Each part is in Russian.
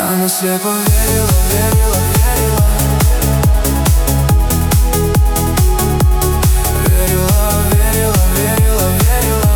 Она слепо верила, верила, верила. Верила, верила, верила, верила.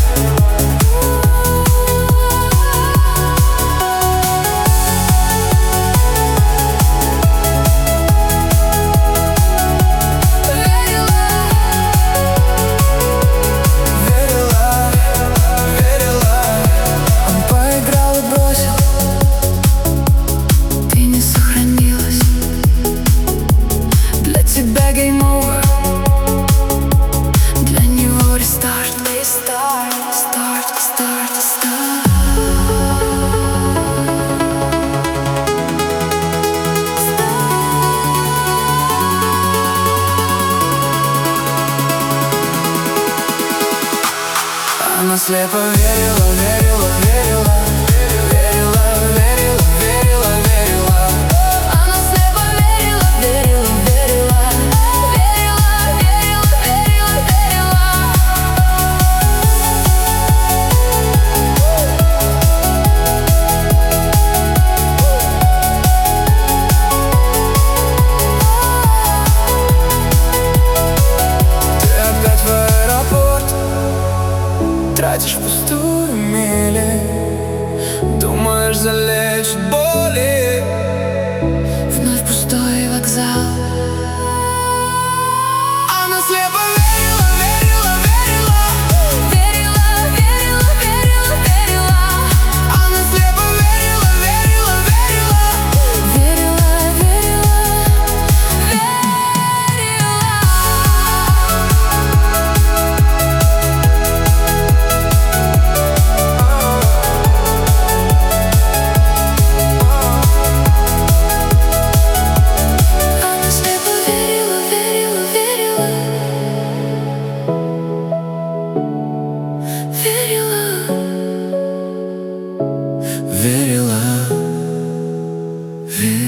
Game over. Для него рестарт, старт, старт, старт. Она слепо верила, верила, верила. Тратишь пустую мили, думаешь, залечит боли. Вновь пустой вокзал. Она слепо верила, верила, верила. Верила, верила, верила, верила. Она слепо верила, верила, верила. Верила, верила, верила, верила.